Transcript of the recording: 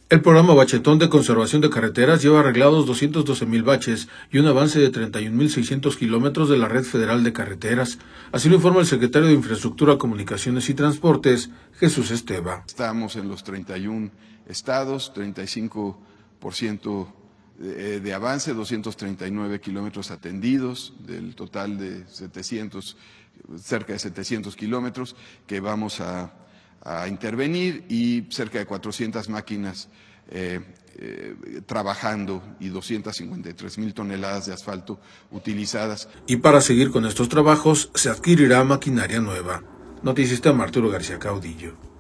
El programa Bachetón de Conservación de Carreteras lleva arreglados 212,000 baches y un avance de 31,600 kilómetros de la red federal de carreteras. Así lo informa el secretario de Infraestructura, Comunicaciones y Transportes, Jesús Esteva. Estamos en los 31 estados, 35% de avance, 239 kilómetros atendidos, del total de cerca de 700 kilómetros que vamos a intervenir y cerca de 400 máquinas trabajando y 253,000 toneladas de asfalto utilizadas. Y para seguir con estos trabajos se adquirirá maquinaria nueva. Noticista Arturo García Caudillo.